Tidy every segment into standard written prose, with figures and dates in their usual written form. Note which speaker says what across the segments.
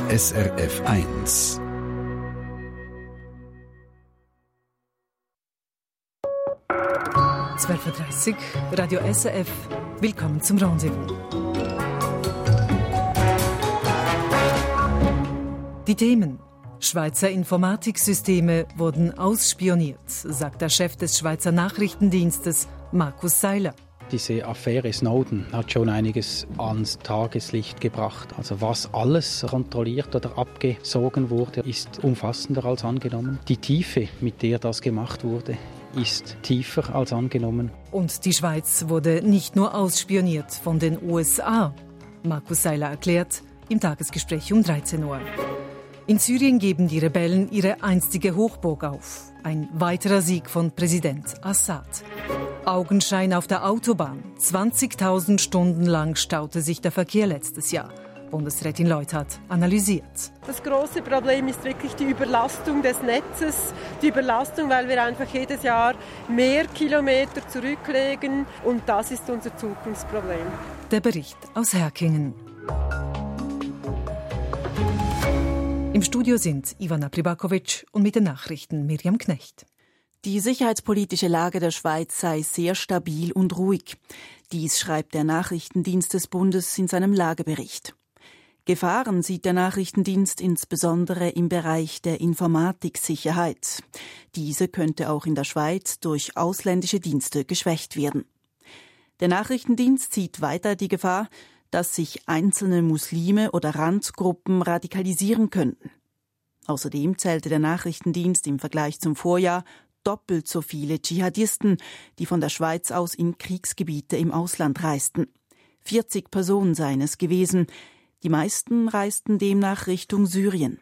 Speaker 1: SRF 1.
Speaker 2: (12:30 Uhr), Radio SRF. Willkommen zum Rendezvous. Die Themen: Schweizer Informatiksysteme wurden ausspioniert, sagt der Chef des Schweizer Nachrichtendienstes, Markus Seiler.
Speaker 3: Diese Affäre Snowden hat schon einiges ans Tageslicht gebracht. Also was alles kontrolliert oder abgesogen wurde, ist umfassender als angenommen. Die Tiefe, mit der das gemacht wurde, ist tiefer als angenommen.
Speaker 2: Und die Schweiz wurde nicht nur ausspioniert von den USA. Markus Seiler erklärt im Tagesgespräch um 13 Uhr. In Syrien geben die Rebellen ihre einstige Hochburg auf. Ein weiterer Sieg von Präsident Assad. Augenschein auf der Autobahn. 20.000 Stunden lang staute sich der Verkehr letztes Jahr. Bundesrätin Leuthard analysiert.
Speaker 4: Das große Problem ist wirklich die Überlastung des Netzes. Die Überlastung, weil wir einfach jedes Jahr mehr Kilometer zurücklegen. Und das ist unser Zukunftsproblem.
Speaker 2: Der Bericht aus Herkingen. Im Studio sind Ivana Pribakovic und mit den Nachrichten Miriam Knecht.
Speaker 5: Die sicherheitspolitische Lage der Schweiz sei sehr stabil und ruhig. Dies schreibt der Nachrichtendienst des Bundes in seinem Lagebericht. Gefahren sieht der Nachrichtendienst insbesondere im Bereich der Informatiksicherheit. Diese könnte auch in der Schweiz durch ausländische Dienste geschwächt werden. Der Nachrichtendienst sieht weiter die Gefahr, dass sich einzelne Muslime oder Randgruppen radikalisieren könnten. Außerdem zählte der Nachrichtendienst im Vergleich zum Vorjahr doppelt so viele Dschihadisten, die von der Schweiz aus in Kriegsgebiete im Ausland reisten. 40 Personen seien es gewesen. Die meisten reisten demnach Richtung Syrien.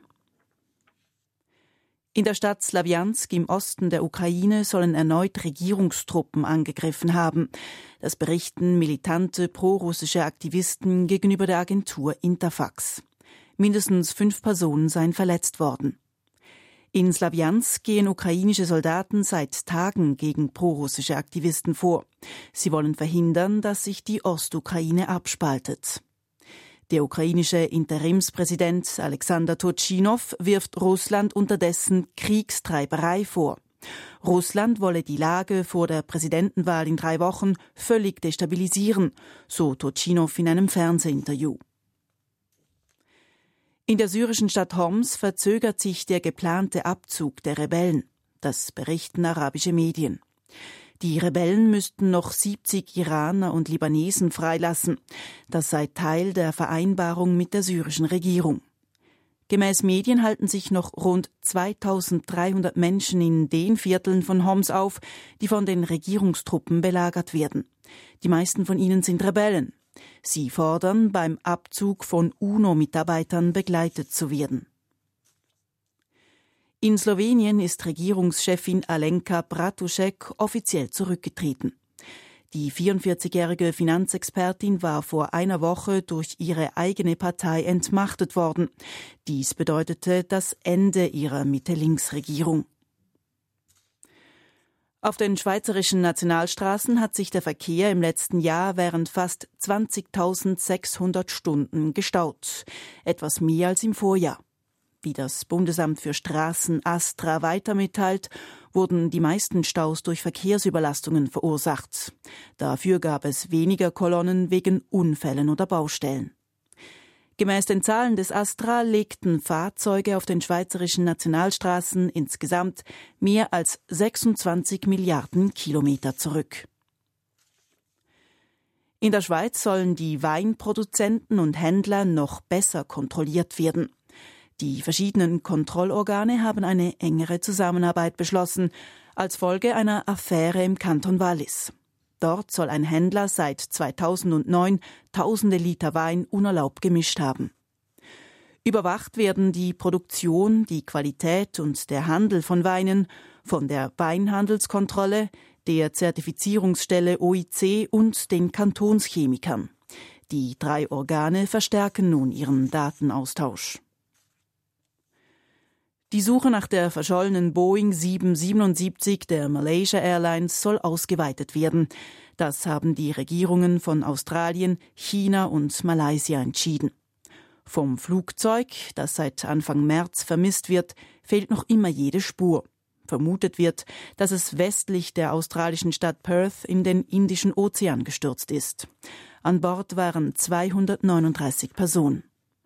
Speaker 5: In der Stadt Slawiansk im Osten der Ukraine sollen erneut Regierungstruppen angegriffen haben. Das berichten militante prorussische Aktivisten gegenüber der Agentur Interfax. Mindestens 5 Personen seien verletzt worden. In Slawiansk gehen ukrainische Soldaten seit Tagen gegen prorussische Aktivisten vor. Sie wollen verhindern, dass sich die Ostukraine abspaltet. Der ukrainische Interimspräsident Alexander Turchynov wirft Russland unterdessen Kriegstreiberei vor. Russland wolle die Lage vor der Präsidentenwahl in 3 Wochen völlig destabilisieren, so Turchynov in einem Fernsehinterview. In der syrischen Stadt Homs verzögert sich der geplante Abzug der Rebellen. Das berichten arabische Medien. Die Rebellen müssten noch 70 Iraner und Libanesen freilassen. Das sei Teil der Vereinbarung mit der syrischen Regierung. Gemäß Medien halten sich noch rund 2300 Menschen in den Vierteln von Homs auf, die von den Regierungstruppen belagert werden. Die meisten von ihnen sind Rebellen. Sie fordern, beim Abzug von UNO-Mitarbeitern begleitet zu werden. In Slowenien ist Regierungschefin Alenka Bratušek offiziell zurückgetreten. Die 44-jährige Finanzexpertin war vor einer Woche durch ihre eigene Partei entmachtet worden. Dies bedeutete das Ende ihrer Mitte-Links-Regierung. Auf den schweizerischen Nationalstraßen hat sich der Verkehr im letzten Jahr während fast 20.600 Stunden gestaut. Etwas mehr als im Vorjahr. Wie das Bundesamt für Straßen ASTRA weiter mitteilt, wurden die meisten Staus durch Verkehrsüberlastungen verursacht. Dafür gab es weniger Kolonnen wegen Unfällen oder Baustellen. Gemäß den Zahlen des ASTRA legten Fahrzeuge auf den schweizerischen Nationalstraßen insgesamt mehr als 26 Milliarden Kilometer zurück. In der Schweiz sollen die Weinproduzenten und Händler noch besser kontrolliert werden. Die verschiedenen Kontrollorgane haben eine engere Zusammenarbeit beschlossen, als Folge einer Affäre im Kanton Wallis. Dort soll ein Händler seit 2009 tausende Liter Wein unerlaubt gemischt haben. Überwacht werden die Produktion, die Qualität und der Handel von Weinen von der Weinhandelskontrolle, der Zertifizierungsstelle OIC und den Kantonschemikern. Die 3 Organe verstärken nun ihren Datenaustausch. Die Suche nach der verschollenen Boeing 777 der Malaysia Airlines soll ausgeweitet werden. Das haben die Regierungen von Australien, China und Malaysia entschieden. Vom Flugzeug, das seit Anfang März vermisst wird, fehlt noch immer jede Spur. Vermutet wird, dass es westlich der australischen Stadt Perth in den Indischen Ozean gestürzt ist. An Bord waren 239 Personen.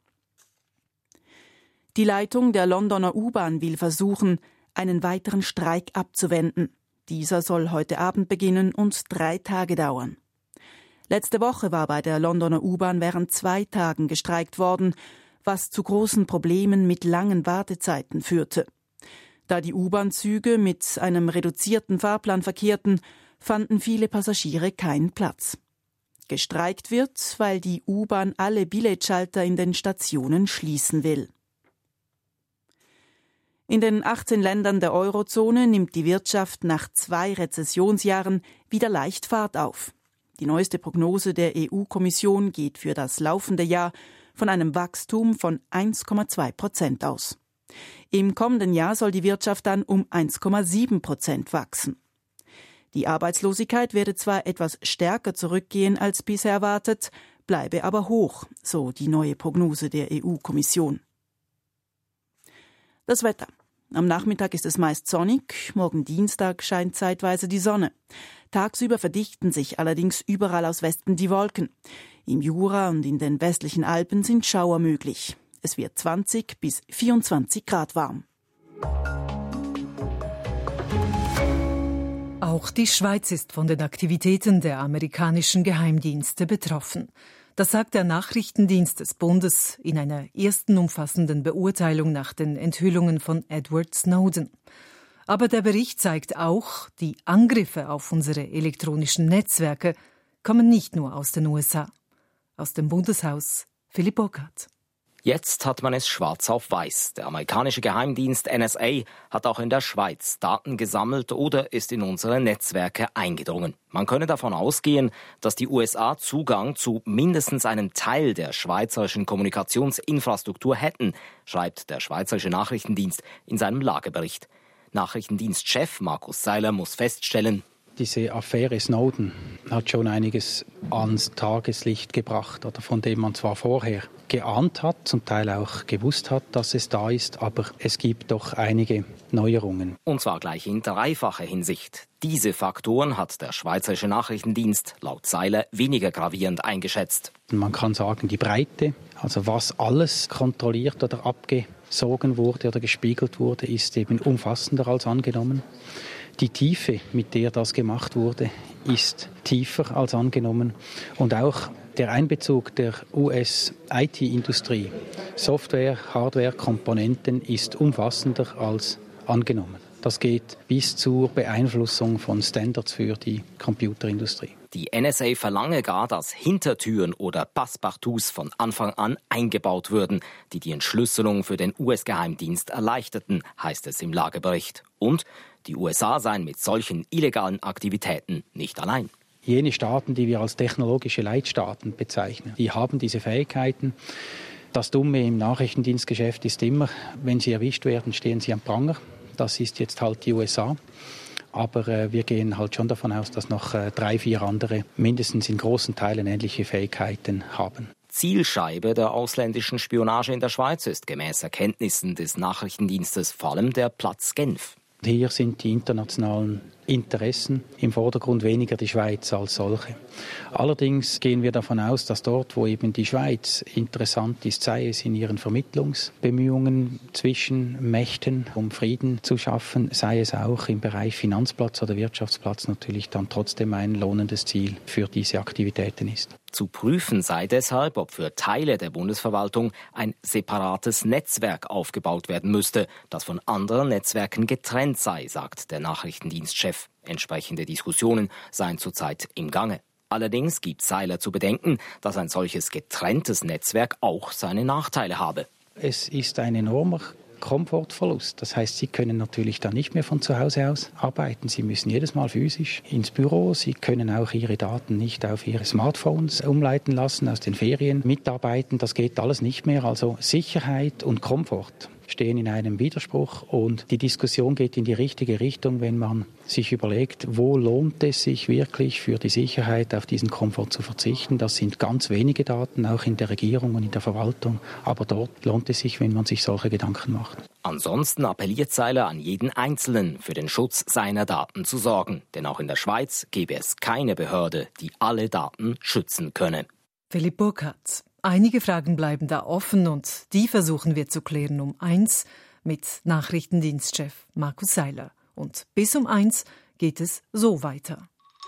Speaker 5: Die Leitung der Londoner U-Bahn will versuchen, einen weiteren Streik abzuwenden. Dieser soll heute Abend beginnen und 3 Tage dauern. Letzte Woche war bei der Londoner U-Bahn während 2 Tagen gestreikt worden, was zu großen Problemen mit langen Wartezeiten führte. Da die U-Bahn-Züge mit einem reduzierten Fahrplan verkehrten, fanden viele Passagiere keinen Platz. Gestreikt wird, weil die U-Bahn alle Billetschalter in den Stationen schließen will. In den 18 Ländern der Eurozone nimmt die Wirtschaft nach 2 Rezessionsjahren wieder leicht Fahrt auf. Die neueste Prognose der EU-Kommission geht für das laufende Jahr von einem Wachstum von 1,2% aus. Im kommenden Jahr soll die Wirtschaft dann um 1,7% wachsen. Die Arbeitslosigkeit werde zwar etwas stärker zurückgehen als bisher erwartet, bleibe aber hoch, so die neue Prognose der EU-Kommission. Das Wetter. Am Nachmittag ist es meist sonnig, morgen Dienstag scheint zeitweise die Sonne. Tagsüber verdichten sich allerdings überall aus Westen die Wolken. Im Jura und in den westlichen Alpen sind Schauer möglich. Es wird 20 bis 24 Grad warm.
Speaker 2: Auch die Schweiz ist von den Aktivitäten der amerikanischen Geheimdienste betroffen. Das sagt der Nachrichtendienst des Bundes in einer ersten umfassenden Beurteilung nach den Enthüllungen von Edward Snowden. Aber der Bericht zeigt auch, die Angriffe auf unsere elektronischen Netzwerke kommen nicht nur aus den USA. Aus dem Bundeshaus Philipp Burkhardt.
Speaker 6: Jetzt hat man es schwarz auf weiß. Der amerikanische Geheimdienst NSA hat auch in der Schweiz Daten gesammelt oder ist in unsere Netzwerke eingedrungen. Man könne davon ausgehen, dass die USA Zugang zu mindestens einem Teil der schweizerischen Kommunikationsinfrastruktur hätten, schreibt der Schweizerische Nachrichtendienst in seinem Lagebericht. Nachrichtendienstchef Markus Seiler muss feststellen:
Speaker 3: Diese Affäre Snowden hat schon einiges ans Tageslicht gebracht, oder von dem man zwar vorher geahnt hat, zum Teil auch gewusst hat, dass es da ist, aber es gibt doch einige Neuerungen.
Speaker 6: Und zwar gleich in dreifacher Hinsicht. Diese Faktoren hat der Schweizerische Nachrichtendienst laut Seiler weniger gravierend eingeschätzt.
Speaker 3: Man kann sagen, die Breite, also was alles kontrolliert oder abgesogen wurde oder gespiegelt wurde, ist eben umfassender als angenommen. Die Tiefe, mit der das gemacht wurde, ist tiefer als angenommen. Und auch der Einbezug der US-IT-Industrie, Software, Hardware, Komponenten ist umfassender als angenommen. Das geht bis zur Beeinflussung von Standards für die Computerindustrie.
Speaker 6: Die NSA verlange gar, dass Hintertüren oder Passepartouts von Anfang an eingebaut würden, die die Entschlüsselung für den US-Geheimdienst erleichterten, heißt es im Lagebericht. Und die USA seien mit solchen illegalen Aktivitäten nicht allein.
Speaker 3: Jene Staaten, die wir als technologische Leitstaaten bezeichnen, die haben diese Fähigkeiten. Das Dumme im Nachrichtendienstgeschäft ist immer, wenn sie erwischt werden, stehen sie am Pranger. Das ist jetzt halt die USA. Aber wir gehen halt schon davon aus, dass noch 3, 4 andere mindestens in großen Teilen ähnliche Fähigkeiten haben.
Speaker 6: Zielscheibe der ausländischen Spionage in der Schweiz ist gemäß Erkenntnissen des Nachrichtendienstes vor allem der Platz Genf.
Speaker 3: Hier sind die internationalen Interessen im Vordergrund, weniger die Schweiz als solche. Allerdings gehen wir davon aus, dass dort, wo eben die Schweiz interessant ist, sei es in ihren Vermittlungsbemühungen zwischen Mächten, um Frieden zu schaffen, sei es auch im Bereich Finanzplatz oder Wirtschaftsplatz natürlich dann trotzdem ein lohnendes Ziel für diese Aktivitäten ist.
Speaker 6: Zu prüfen sei deshalb, ob für Teile der Bundesverwaltung ein separates Netzwerk aufgebaut werden müsste, das von anderen Netzwerken getrennt sei, sagt der Nachrichtendienstchef. Entsprechende Diskussionen seien zurzeit im Gange. Allerdings gibt Seiler zu bedenken, dass ein solches getrenntes Netzwerk auch seine Nachteile habe.
Speaker 3: Es ist ein enormer Komfortverlust. Das heißt, Sie können natürlich dann nicht mehr von zu Hause aus arbeiten. Sie müssen jedes Mal physisch ins Büro. Sie können auch Ihre Daten nicht auf Ihre Smartphones umleiten lassen, aus den Ferien mitarbeiten. Das geht alles nicht mehr. Also Sicherheit und Komfort stehen in einem Widerspruch und die Diskussion geht in die richtige Richtung, wenn man sich überlegt, wo lohnt es sich wirklich für die Sicherheit auf diesen Komfort zu verzichten. Das sind ganz wenige Daten, auch in der Regierung und in der Verwaltung, aber dort lohnt es sich, wenn man sich solche Gedanken macht.
Speaker 6: Ansonsten appelliert Seiler an jeden Einzelnen, für den Schutz seiner Daten zu sorgen. Denn auch in der Schweiz gäbe es keine Behörde, die alle Daten schützen könne.
Speaker 2: Philipp Burkhardt. Einige Fragen bleiben da offen und die versuchen wir zu klären um 1 mit Nachrichtendienstchef Markus Seiler. Und bis um 1 geht es so weiter.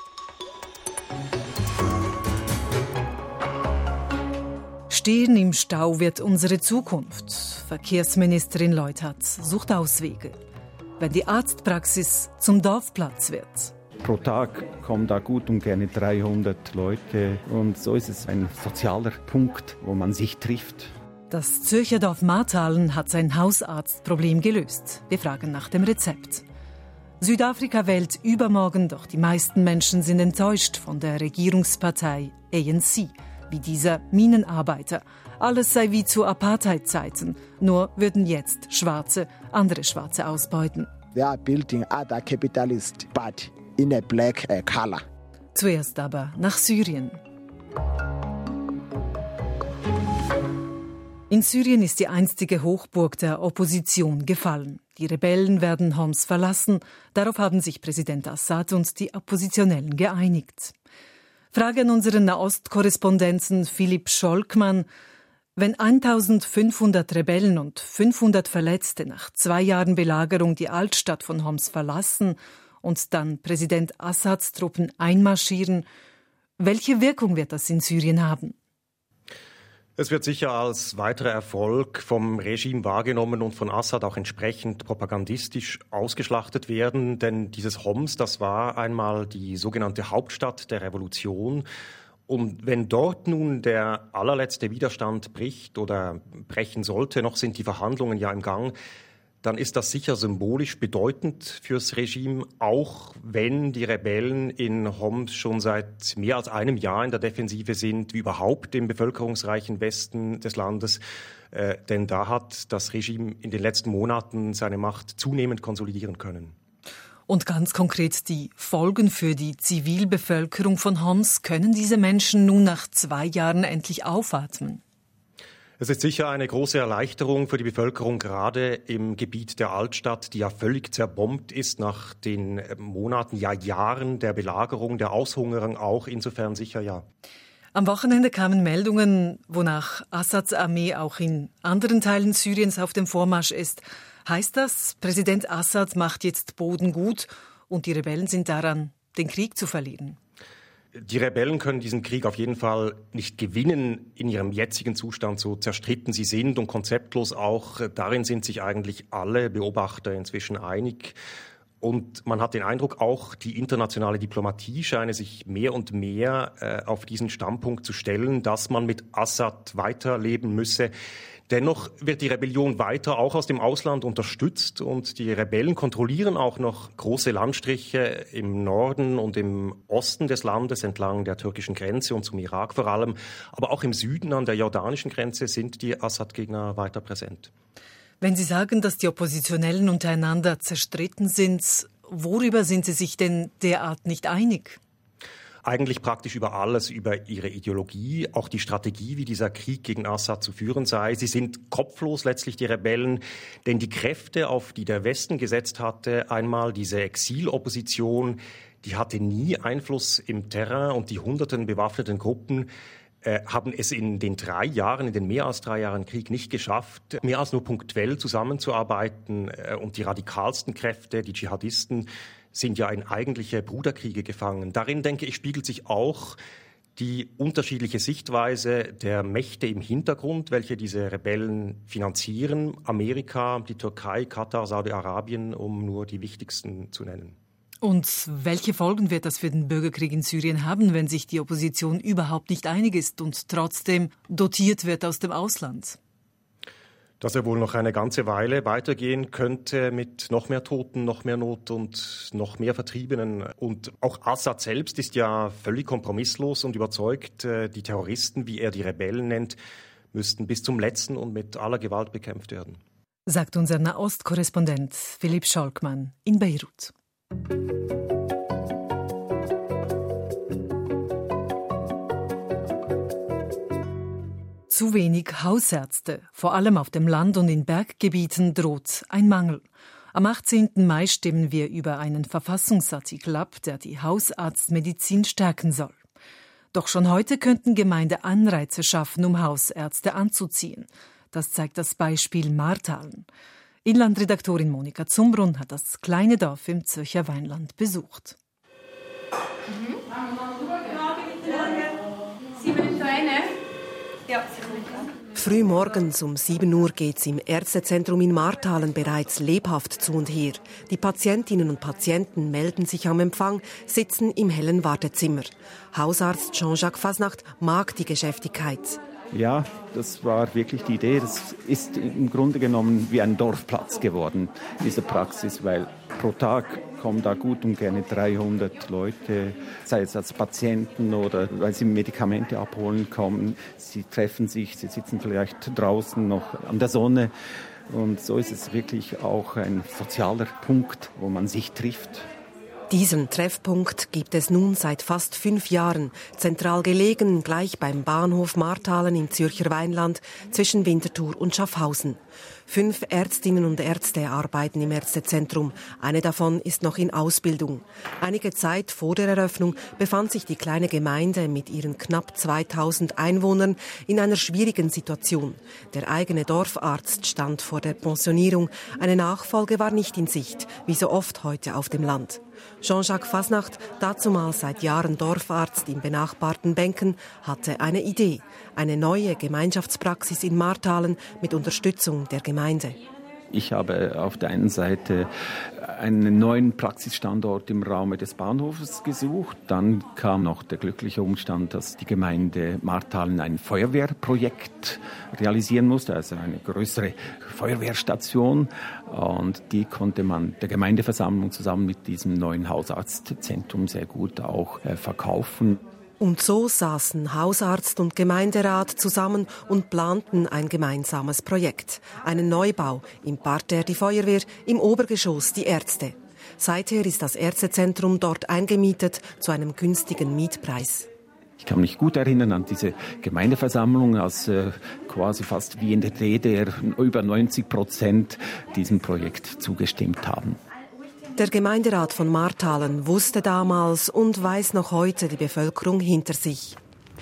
Speaker 2: Stehen im Stau wird unsere Zukunft. Verkehrsministerin Leuthard sucht Auswege. Wenn die Arztpraxis zum Dorfplatz wird.
Speaker 7: Pro Tag kommen da gut und gerne 300 Leute. Und so ist es ein sozialer Punkt, wo man sich trifft.
Speaker 2: Das Zürcher Dorf Marthalen hat sein Hausarztproblem gelöst. Wir fragen nach dem Rezept. Südafrika wählt übermorgen, doch die meisten Menschen sind enttäuscht von der Regierungspartei ANC, wie dieser Minenarbeiter. Alles sei wie zu Apartheid-Zeiten, nur würden jetzt Schwarze andere Schwarze ausbeuten.
Speaker 8: They are building other capitalist but in a black color.
Speaker 2: Zuerst aber nach Syrien. In Syrien ist die einstige Hochburg der Opposition gefallen. Die Rebellen werden Homs verlassen. Darauf haben sich Präsident Assad und die Oppositionellen geeinigt. Frage an unseren Nahostkorrespondenten Philipp Scholkmann. Wenn 1500 Rebellen und 500 Verletzte nach 2 Jahren Belagerung die Altstadt von Homs verlassen und dann Präsident Assads Truppen einmarschieren, welche Wirkung wird das in Syrien haben?
Speaker 9: Es wird sicher als weiterer Erfolg vom Regime wahrgenommen und von Assad auch entsprechend propagandistisch ausgeschlachtet werden. Denn dieses Homs, das war einmal die sogenannte Hauptstadt der Revolution. Und wenn dort nun der allerletzte Widerstand bricht oder brechen sollte, noch sind die Verhandlungen ja im Gang, dann ist das sicher symbolisch bedeutend fürs Regime, auch wenn die Rebellen in Homs schon seit mehr als einem Jahr in der Defensive sind, wie überhaupt im bevölkerungsreichen Westen des Landes. Denn da hat das Regime in den letzten Monaten seine Macht zunehmend konsolidieren können.
Speaker 2: Und ganz konkret die Folgen für die Zivilbevölkerung von Homs. Können diese Menschen nun nach 2 Jahren endlich aufatmen?
Speaker 9: Es ist sicher eine große Erleichterung für die Bevölkerung, gerade im Gebiet der Altstadt, die ja völlig zerbombt ist nach den Monaten, ja Jahren der Belagerung, der Aushungerung auch. Insofern sicher ja.
Speaker 2: Am Wochenende kamen Meldungen, wonach Assads Armee auch in anderen Teilen Syriens auf dem Vormarsch ist. Heißt das, Präsident Assad macht jetzt Boden gut und die Rebellen sind daran, den Krieg zu verlieren?
Speaker 9: Die Rebellen können diesen Krieg auf jeden Fall nicht gewinnen in ihrem jetzigen Zustand, so zerstritten sie sind und konzeptlos auch. Darin sind sich eigentlich alle Beobachter inzwischen einig. Und man hat den Eindruck, auch die internationale Diplomatie scheine sich mehr und mehr auf diesen Standpunkt zu stellen, dass man mit Assad weiterleben müsse. Dennoch wird die Rebellion weiter auch aus dem Ausland unterstützt und die Rebellen kontrollieren auch noch große Landstriche im Norden und im Osten des Landes entlang der türkischen Grenze und zum Irak vor allem. Aber auch im Süden an der jordanischen Grenze sind die Assad-Gegner weiter präsent.
Speaker 2: Wenn Sie sagen, dass die Oppositionellen untereinander zerstritten sind, worüber sind Sie sich denn derart nicht einig?
Speaker 9: Eigentlich praktisch über alles, über ihre Ideologie, auch die Strategie, wie dieser Krieg gegen Assad zu führen sei. Sie sind kopflos letztlich, die Rebellen, denn die Kräfte, auf die der Westen gesetzt hatte, einmal diese Exilopposition, die hatte nie Einfluss im Terrain und die hunderten bewaffneten Gruppen haben es in den 3 Jahren, in den mehr als 3 Jahren Krieg nicht geschafft, mehr als nur punktuell zusammenzuarbeiten. Und die radikalsten Kräfte, die Dschihadisten, sind ja in eigentliche Bruderkriege gefangen. Darin, denke ich, spiegelt sich auch die unterschiedliche Sichtweise der Mächte im Hintergrund, welche diese Rebellen finanzieren. Amerika, die Türkei, Katar, Saudi-Arabien, um nur die wichtigsten zu nennen.
Speaker 2: Und welche Folgen wird das für den Bürgerkrieg in Syrien haben, wenn sich die Opposition überhaupt nicht einig ist und trotzdem dotiert wird aus dem Ausland?
Speaker 9: Dass er wohl noch eine ganze Weile weitergehen könnte mit noch mehr Toten, noch mehr Not und noch mehr Vertriebenen. Und auch Assad selbst ist ja völlig kompromisslos und überzeugt, die Terroristen, wie er die Rebellen nennt, müssten bis zum Letzten und mit aller Gewalt bekämpft werden.
Speaker 2: sagt unser Nahostkorrespondent Philipp Schalkmann in Beirut. Zu wenig Hausärzte, vor allem auf dem Land und in Berggebieten, droht ein Mangel. Am 18. Mai stimmen wir über einen Verfassungsartikel ab, der die Hausarztmedizin stärken soll. Doch schon heute könnten Gemeinden Anreize schaffen, um Hausärzte anzuziehen. Das zeigt das Beispiel Martalen. Inlandredaktorin Monika Zumbrunn hat das kleine Dorf im Zürcher Weinland besucht.
Speaker 10: Früh morgens um 7 Uhr geht's im Ärztezentrum in Martalen bereits lebhaft zu und her. Die Patientinnen und Patienten melden sich am Empfang, sitzen im hellen Wartezimmer. Hausarzt Jean-Jacques Fasnacht mag die Geschäftigkeit.
Speaker 7: Ja, das war wirklich die Idee. Das ist im Grunde genommen wie ein Dorfplatz geworden, diese Praxis, weil pro Tag kommen da gut und gerne 300 Leute, sei es als Patienten oder weil sie Medikamente abholen kommen. Sie treffen sich, sie sitzen vielleicht draußen noch an der Sonne. Und so ist es wirklich auch ein sozialer Punkt, wo man sich trifft.
Speaker 10: Diesen Treffpunkt gibt es nun seit fast 5 Jahren, zentral gelegen, gleich beim Bahnhof Martalen im Zürcher Weinland zwischen Winterthur und Schaffhausen. 5 Ärztinnen und Ärzte arbeiten im Ärztezentrum. Eine davon ist noch in Ausbildung. Einige Zeit vor der Eröffnung befand sich die kleine Gemeinde mit ihren knapp 2000 Einwohnern in einer schwierigen Situation. Der eigene Dorfarzt stand vor der Pensionierung. Eine Nachfolge war nicht in Sicht, wie so oft heute auf dem Land. Jean-Jacques Fasnacht, dazumals seit Jahren Dorfarzt im benachbarten Benken, hatte eine Idee. Eine neue Gemeinschaftspraxis in Martalen mit Unterstützung der Gemeinde.
Speaker 7: Ich habe auf der einen Seite einen neuen Praxisstandort im Raum des Bahnhofes gesucht. Dann kam noch der glückliche Umstand, dass die Gemeinde Martalen ein Feuerwehrprojekt realisieren musste, also eine größere Feuerwehrstation. Und die konnte man der Gemeindeversammlung zusammen mit diesem neuen Hausarztzentrum sehr gut auch verkaufen.
Speaker 10: Und so saßen Hausarzt und Gemeinderat zusammen und planten ein gemeinsames Projekt. Einen Neubau, im Parterre die Feuerwehr, im Obergeschoss die Ärzte. Seither ist das Ärztezentrum dort eingemietet zu einem günstigen Mietpreis.
Speaker 7: Ich kann mich gut erinnern an diese Gemeindeversammlung, als quasi fast wie in der DDR über 90% diesem Projekt zugestimmt haben.
Speaker 10: Der Gemeinderat von Martalen wusste damals und weiß noch heute die Bevölkerung hinter sich.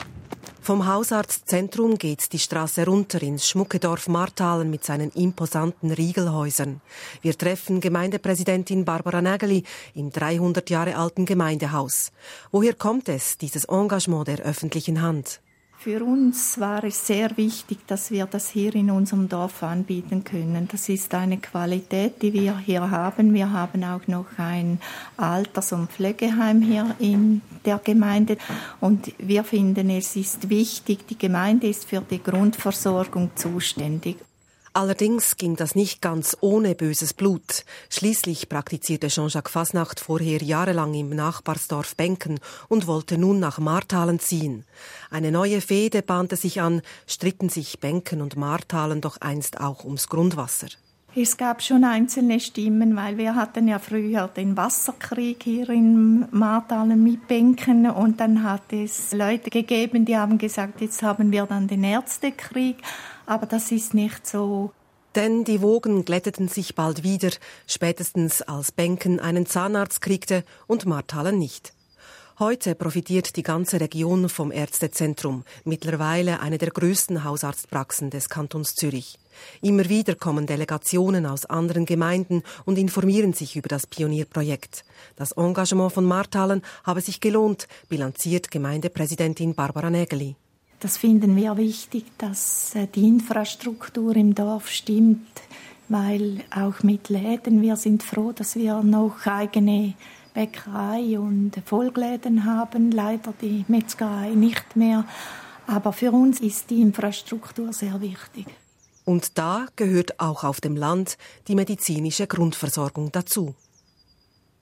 Speaker 10: Vom Hausarztzentrum geht die Straße runter ins schmucke Dorf Martalen mit seinen imposanten Riegelhäusern. Wir treffen Gemeindepräsidentin Barbara Nägeli im 300 Jahre alten Gemeindehaus. Woher kommt es, dieses Engagement der öffentlichen Hand?
Speaker 11: Für uns war es sehr wichtig, dass wir das hier in unserem Dorf anbieten können. Das ist eine Qualität, die wir hier haben. Wir haben auch noch ein Alters- und Pflegeheim hier in der Gemeinde. Und wir finden, es ist wichtig, die Gemeinde ist für die Grundversorgung zuständig.
Speaker 10: Allerdings ging das nicht ganz ohne böses Blut. Schließlich praktizierte Jean-Jacques Fasnacht vorher jahrelang im Nachbarsdorf Benken und wollte nun nach Martalen ziehen. Eine neue Fehde bahnte sich an, stritten sich Benken und Martalen doch einst auch ums Grundwasser.
Speaker 11: Es gab schon einzelne Stimmen, weil wir hatten ja früher den Wasserkrieg hier in Martalen mit Benken und dann hat es Leute gegeben, die haben gesagt, jetzt haben wir dann den Ärztekrieg, aber das ist nicht so.
Speaker 10: Denn die Wogen glätteten sich bald wieder, spätestens als Benken einen Zahnarzt kriegte und Martalen nicht. Heute profitiert die ganze Region vom Ärztezentrum, mittlerweile eine der größten Hausarztpraxen des Kantons Zürich. Immer wieder kommen Delegationen aus anderen Gemeinden und informieren sich über das Pionierprojekt. Das Engagement von Martalen habe sich gelohnt, bilanziert Gemeindepräsidentin Barbara Nägeli.
Speaker 11: Das finden wir wichtig, dass die Infrastruktur im Dorf stimmt, weil auch mit Läden, wir sind froh, dass wir noch eigene Bäckerei und Vollläden haben, leider die Metzgerei nicht mehr. Aber für uns ist die Infrastruktur sehr wichtig.
Speaker 10: Und da gehört auch auf dem Land die medizinische Grundversorgung dazu.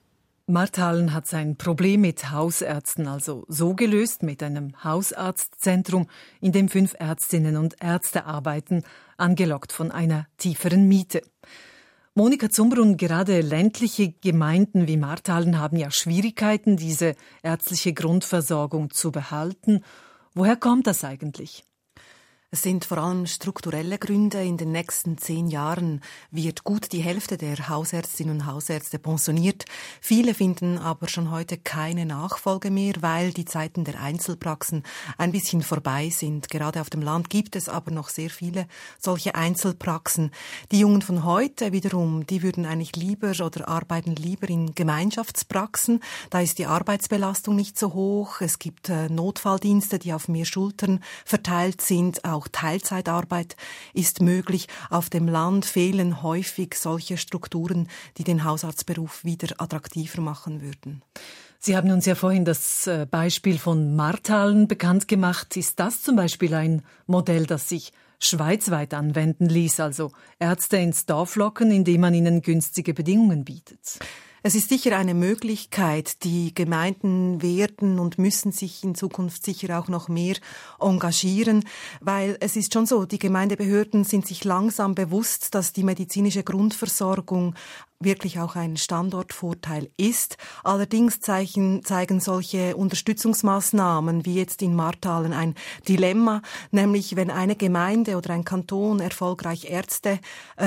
Speaker 2: Martalen hat sein Problem mit Hausärzten also so gelöst, mit einem Hausarztzentrum, in dem 5 Ärztinnen und Ärzte arbeiten, angelockt von einer tieferen Miete. Monika Zumbrunn, gerade ländliche Gemeinden wie Martalen haben ja Schwierigkeiten, diese ärztliche Grundversorgung zu behalten. Woher kommt das eigentlich?
Speaker 12: Es sind vor allem strukturelle Gründe. In den nächsten 10 Jahren wird gut die Hälfte der Hausärztinnen und Hausärzte pensioniert. Viele finden aber schon heute keine Nachfolge mehr, weil die Zeiten der Einzelpraxen ein bisschen vorbei sind. Gerade auf dem Land gibt es aber noch sehr viele solche Einzelpraxen. Die Jungen von heute wiederum, die würden eigentlich lieber oder arbeiten lieber in Gemeinschaftspraxen. Da ist die Arbeitsbelastung nicht so hoch. Es gibt Notfalldienste, die auf mehr Schultern verteilt sind. Auch Teilzeitarbeit ist möglich. Auf dem Land fehlen häufig solche Strukturen, die den Hausarztberuf wieder attraktiver machen würden.
Speaker 2: Sie haben uns ja vorhin das Beispiel von Martalen bekannt gemacht. Ist das zum Beispiel ein Modell, das sich schweizweit anwenden ließ, also Ärzte ins Dorf locken, indem man ihnen günstige Bedingungen bietet?
Speaker 12: Es ist sicher eine Möglichkeit. Die Gemeinden werden und müssen sich in Zukunft sicher auch noch mehr engagieren, weil es ist schon so, die Gemeindebehörden sind sich langsam bewusst, dass die medizinische Grundversorgung wirklich auch ein Standortvorteil ist. Allerdings zeigen solche Unterstützungsmaßnahmen wie jetzt in Martalen ein Dilemma, nämlich wenn eine Gemeinde oder ein Kanton erfolgreich Ärzte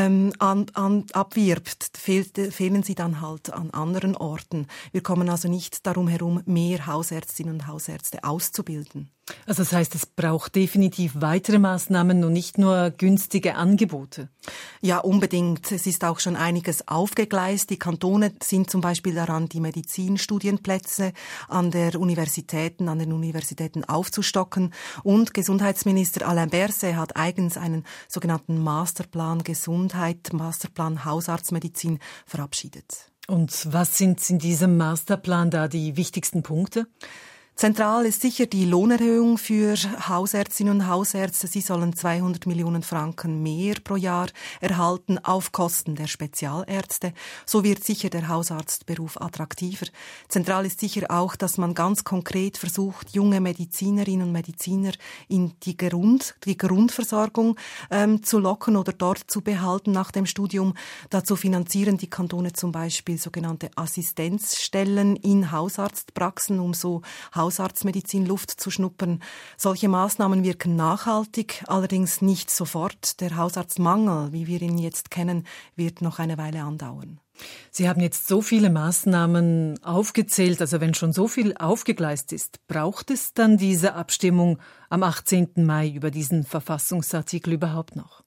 Speaker 12: abwirbt, fehlen sie dann halt an anderen Orten. Wir kommen also nicht darum herum, mehr Hausärztinnen und Hausärzte auszubilden.
Speaker 2: Also das heißt, es braucht definitiv weitere Maßnahmen und nicht nur günstige Angebote.
Speaker 12: Ja, unbedingt. Es ist auch schon einiges aufgegleist. Die Kantone sind zum Beispiel daran, die Medizinstudienplätze an den Universitäten aufzustocken. Und Gesundheitsminister Alain Berset hat eigens einen sogenannten Masterplan Gesundheit, Masterplan Hausarztmedizin verabschiedet.
Speaker 2: Und was sind in diesem Masterplan da die wichtigsten Punkte?
Speaker 12: Zentral ist sicher die Lohnerhöhung für Hausärztinnen und Hausärzte. Sie sollen 200 Millionen Franken mehr pro Jahr erhalten auf Kosten der Spezialärzte. So wird sicher der Hausarztberuf attraktiver. Zentral ist sicher auch, dass man ganz konkret versucht, junge Medizinerinnen und Mediziner in die Grundversorgung zu locken oder dort zu behalten nach dem Studium. Dazu finanzieren die Kantone zum Beispiel sogenannte Assistenzstellen in Hausarztpraxen, um so Hausarztmedizin Luft zu schnuppern. Solche Maßnahmen wirken nachhaltig, allerdings nicht sofort. Der Hausarztmangel, wie wir ihn jetzt kennen, wird noch eine Weile andauern.
Speaker 2: Sie haben jetzt so viele Maßnahmen aufgezählt, also wenn schon so viel aufgegleist ist, braucht es dann diese Abstimmung am 18. Mai über diesen Verfassungsartikel überhaupt noch?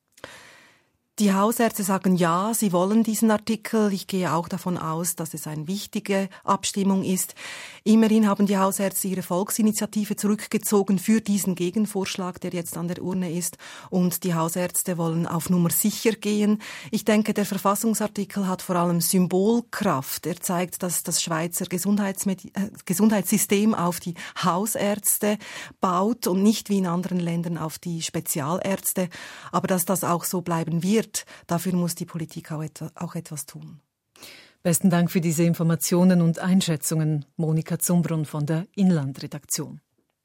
Speaker 12: Die Hausärzte sagen ja, sie wollen diesen Artikel. Ich gehe auch davon aus, dass es eine wichtige Abstimmung ist. Immerhin haben die Hausärzte ihre Volksinitiative zurückgezogen für diesen Gegenvorschlag, der jetzt an der Urne ist. Und die Hausärzte wollen auf Nummer sicher gehen. Ich denke, der Verfassungsartikel hat vor allem Symbolkraft. Er zeigt, dass das Schweizer Gesundheitssystem auf die Hausärzte baut und nicht wie in anderen Ländern auf die Spezialärzte. Aber dass das auch so bleiben wird, dafür muss die Politik auch etwas tun.
Speaker 2: Besten Dank für diese Informationen und Einschätzungen, Monika Zumbrunn von der Inlandredaktion.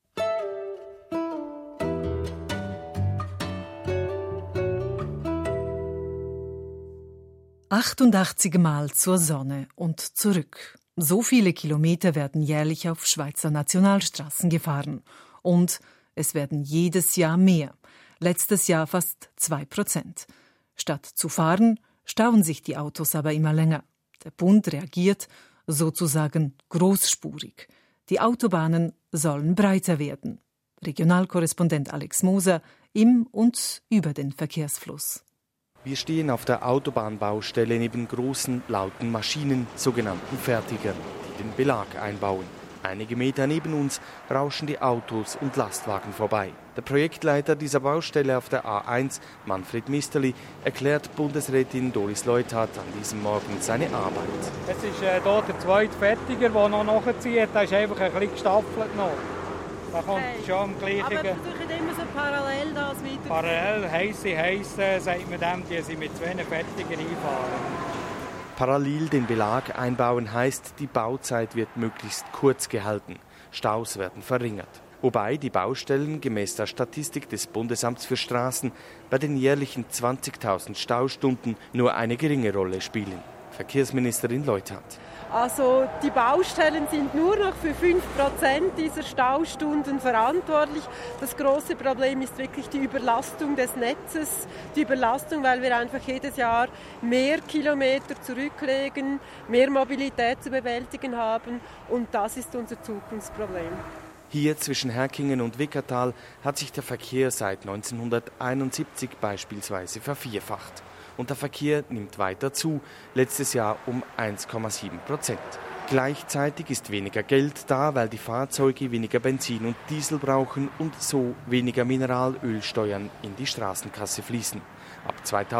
Speaker 2: »88 Mal zur Sonne und zurück. So viele Kilometer werden jährlich auf Schweizer Nationalstraßen gefahren. Und es werden jedes Jahr mehr. Letztes Jahr fast 2%. Statt zu fahren, stauen sich die Autos aber immer länger. Der Bund reagiert sozusagen großspurig. Die Autobahnen sollen breiter werden. Regionalkorrespondent Alex Moser im und über den Verkehrsfluss.
Speaker 13: Wir stehen auf der Autobahnbaustelle neben großen, lauten Maschinen, sogenannten Fertigern, die den Belag einbauen. Einige Meter neben uns rauschen die Autos und Lastwagen vorbei. Der Projektleiter dieser Baustelle auf der A1, Manfred Misterli, erklärt Bundesrätin Doris Leuthard an diesem Morgen seine Arbeit.
Speaker 14: Es ist hier der zweite Fertiger, der noch nachzieht. Der ist einfach ein bisschen gestaffelt noch. Da kommt schon am gleichen.
Speaker 4: Aber wir versuchen immer so parallel das weiter.
Speaker 14: Parallel, heiss, sagt man dem, die sind mit 2 Fertiger einfahren.
Speaker 13: Parallel den Belag einbauen heißt, die Bauzeit wird möglichst kurz gehalten. Staus werden verringert. Wobei die Baustellen gemäß der Statistik des Bundesamts für Straßen bei den jährlichen 20.000 Staustunden nur eine geringe Rolle spielen. Verkehrsministerin Leuthard.
Speaker 4: Also die Baustellen sind nur noch für 5% dieser Staustunden verantwortlich. Das große Problem ist wirklich die Überlastung des Netzes. Die Überlastung, weil wir einfach jedes Jahr mehr Kilometer zurücklegen, mehr Mobilität zu bewältigen haben. Und das ist unser Zukunftsproblem.
Speaker 13: Hier zwischen Herkingen und Wickertal hat sich der Verkehr seit 1971 beispielsweise vervierfacht. Und der Verkehr nimmt weiter zu, letztes Jahr um 1,7%. Gleichzeitig ist weniger Geld da, weil die Fahrzeuge weniger Benzin und Diesel brauchen und so weniger Mineralölsteuern in die Straßenkasse fließen. Ab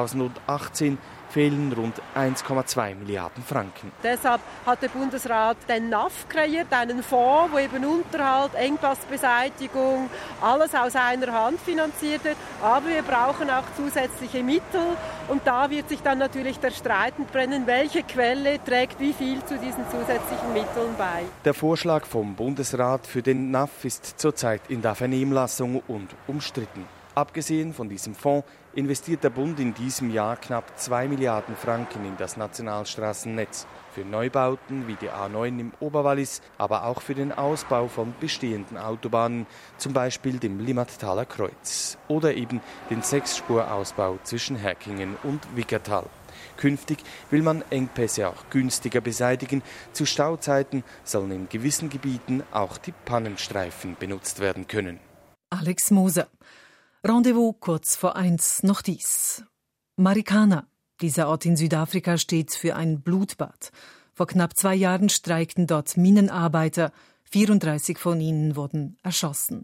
Speaker 13: 2018 fehlen rund 1,2 Milliarden Franken.
Speaker 4: Deshalb hat der Bundesrat den NAF kreiert, einen Fonds, wo eben Unterhalt, Engpassbeseitigung, alles aus einer Hand finanziert wird. Aber wir brauchen auch zusätzliche Mittel. Und da wird sich dann natürlich der Streit brennen, welche Quelle trägt wie viel zu diesen zusätzlichen Mitteln bei.
Speaker 13: Der Vorschlag vom Bundesrat für den NAF ist zurzeit in der Vernehmlassung und umstritten. Abgesehen von diesem Fonds investiert der Bund in diesem Jahr knapp 2 Milliarden Franken in das Nationalstraßennetz. Für Neubauten wie die A9 im Oberwallis, aber auch für den Ausbau von bestehenden Autobahnen, zum Beispiel dem Limmattaler Kreuz. Oder eben den 6-Spur-Ausbau zwischen Herkingen und Wickertal. Künftig will man Engpässe auch günstiger beseitigen. Zu Stauzeiten sollen in gewissen Gebieten auch die Pannenstreifen benutzt werden können.
Speaker 2: Alex Moser. Rendezvous kurz vor 1 noch dies. Marikana. Dieser Ort in Südafrika steht für ein Blutbad. Vor knapp 2 Jahren streikten dort Minenarbeiter. 34 von ihnen wurden erschossen.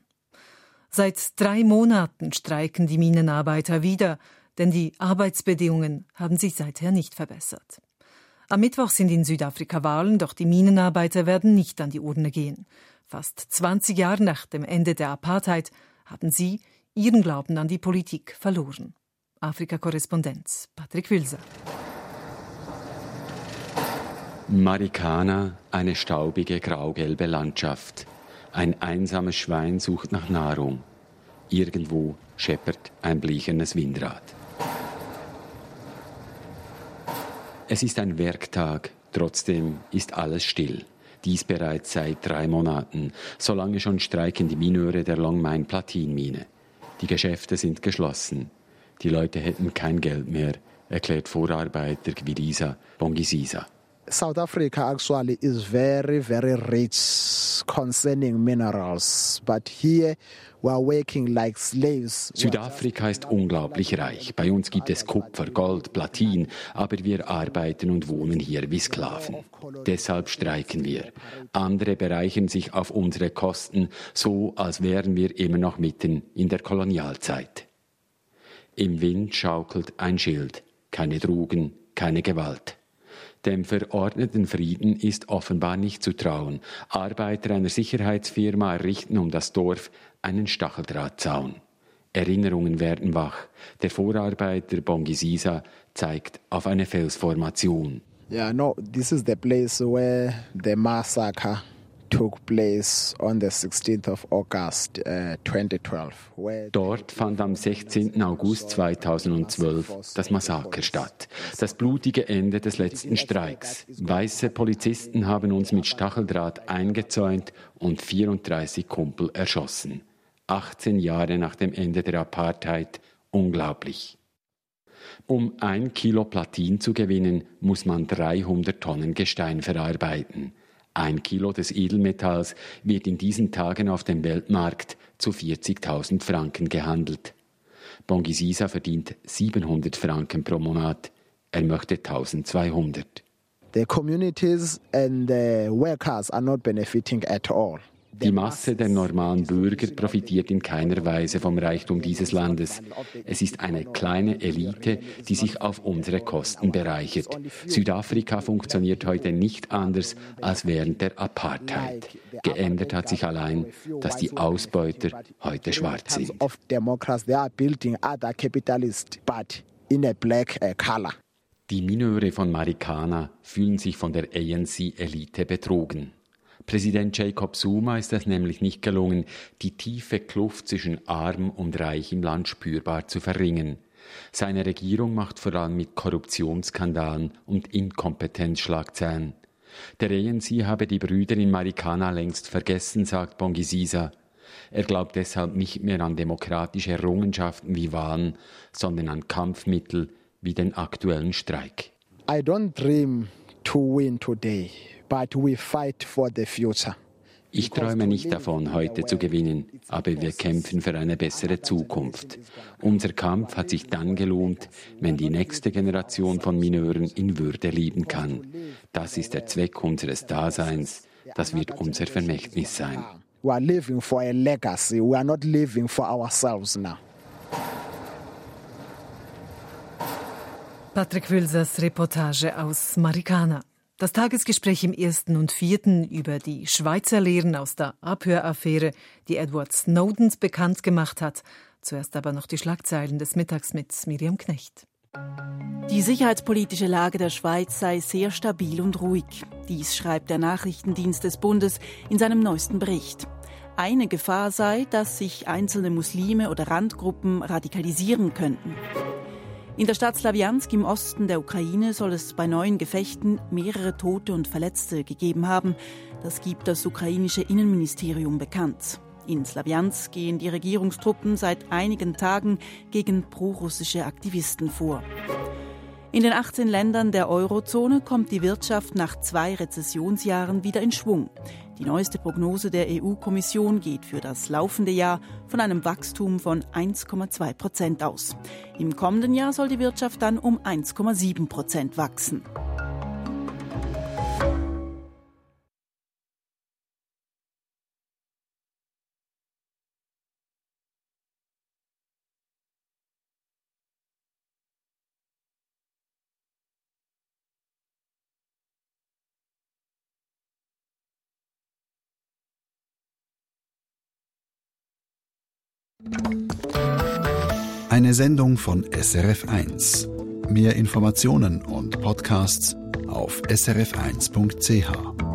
Speaker 2: Seit 3 Monaten streiken die Minenarbeiter wieder, denn die Arbeitsbedingungen haben sich seither nicht verbessert. Am Mittwoch sind in Südafrika Wahlen, doch die Minenarbeiter werden nicht an die Urne gehen. Fast 20 Jahre nach dem Ende der Apartheid haben sie ihren Glauben an die Politik verloren. Afrika-Korrespondent Patrick Wilser.
Speaker 15: Marikana, eine staubige graugelbe Landschaft. Ein einsames Schwein sucht nach Nahrung. Irgendwo scheppert ein blechernes Windrad. Es ist ein Werktag, trotzdem ist alles still. Dies bereits seit 3 Monaten. So lange schon streiken die Mineure der Longmine Platinmine. Die Geschäfte sind geschlossen. Die Leute hätten kein Geld mehr, erklärt Vorarbeiter Gwirisa Bongisiza.
Speaker 8: South Africa actually is very, very rich concerning minerals, but here we are working like slaves.
Speaker 15: Südafrika ist unglaublich reich. Bei uns gibt es Kupfer, Gold, Platin, aber wir arbeiten und wohnen hier wie Sklaven. Deshalb streiken wir. Andere bereichern sich auf unsere Kosten, so als wären wir immer noch mitten in der Kolonialzeit. Im Wind schaukelt ein Schild. Keine Drogen, keine Gewalt. Dem verordneten Frieden ist offenbar nicht zu trauen. Arbeiter einer Sicherheitsfirma errichten um das Dorf einen Stacheldrahtzaun. Erinnerungen werden wach. Der Vorarbeiter Bongisiza zeigt auf eine Felsformation.
Speaker 8: Yeah, no, this is the place where the massacre took place on the 16th of August 2012.
Speaker 15: Dort fand am 16. August 2012 das Massaker statt. Das blutige Ende des letzten Streiks. Weiße Polizisten haben uns mit Stacheldraht eingezäunt und 34 Kumpel erschossen. 18 Jahre nach dem Ende der Apartheid. Unglaublich. Um 1 Kilo Platin zu gewinnen, muss man 300 Tonnen Gestein verarbeiten. 1 Kilo des Edelmetalls wird in diesen Tagen auf dem Weltmarkt zu 40.000 Franken gehandelt. Bongisiza verdient 700 Franken pro Monat. Er möchte 1.200.
Speaker 8: The communities and the workers are not benefiting at all.
Speaker 15: Die Masse der normalen Bürger profitiert in keiner Weise vom Reichtum dieses Landes. Es ist eine kleine Elite, die sich auf unsere Kosten bereichert. Südafrika funktioniert heute nicht anders als während der Apartheid. Geändert hat sich allein, dass die Ausbeuter heute schwarz sind. Die Mineure von Marikana fühlen sich von der ANC-Elite betrogen. Präsident Jacob Zuma ist es nämlich nicht gelungen, die tiefe Kluft zwischen Arm und Reich im Land spürbar zu verringern. Seine Regierung macht vor allem mit Korruptionsskandalen und Inkompetenz Schlagzeilen. Der ANC habe die Brüder in Marikana längst vergessen, sagt Bongisiza. Er glaubt deshalb nicht mehr an demokratische Errungenschaften wie Wahlen, sondern an Kampfmittel wie den aktuellen Streik.
Speaker 8: I don't dream to win today, but we fight for the future.
Speaker 15: Ich träume nicht davon, heute zu gewinnen, aber wir kämpfen für eine bessere Zukunft. Unser Kampf hat sich dann gelohnt, wenn die nächste Generation von Mineuren in Würde leben kann. Das ist der Zweck unseres Daseins. Das wird unser Vermächtnis sein.
Speaker 8: We are living for a legacy. We are not living for ourselves now.
Speaker 2: Patrick Wülsers Reportage aus Marikana. Das Tagesgespräch im 1. und 4. über die Schweizer Lehren aus der Abhöraffäre, die Edward Snowden bekannt gemacht hat. Zuerst aber noch die Schlagzeilen des Mittags mit Miriam Knecht.
Speaker 5: Die sicherheitspolitische Lage der Schweiz sei sehr stabil und ruhig. Dies schreibt der Nachrichtendienst des Bundes in seinem neuesten Bericht. Eine Gefahr sei, dass sich einzelne Muslime oder Randgruppen radikalisieren könnten. In der Stadt Slawiansk im Osten der Ukraine soll es bei neuen Gefechten mehrere Tote und Verletzte gegeben haben. Das gibt das ukrainische Innenministerium bekannt. In Slawiansk gehen die Regierungstruppen seit einigen Tagen gegen prorussische Aktivisten vor. In den 18 Ländern der Eurozone kommt die Wirtschaft nach 2 Rezessionsjahren wieder in Schwung. Die neueste Prognose der EU-Kommission geht für das laufende Jahr von einem Wachstum von 1,2% aus. Im kommenden Jahr soll die Wirtschaft dann um 1,7% wachsen.
Speaker 1: Eine Sendung von SRF1. Mehr Informationen und Podcasts auf srf1.ch.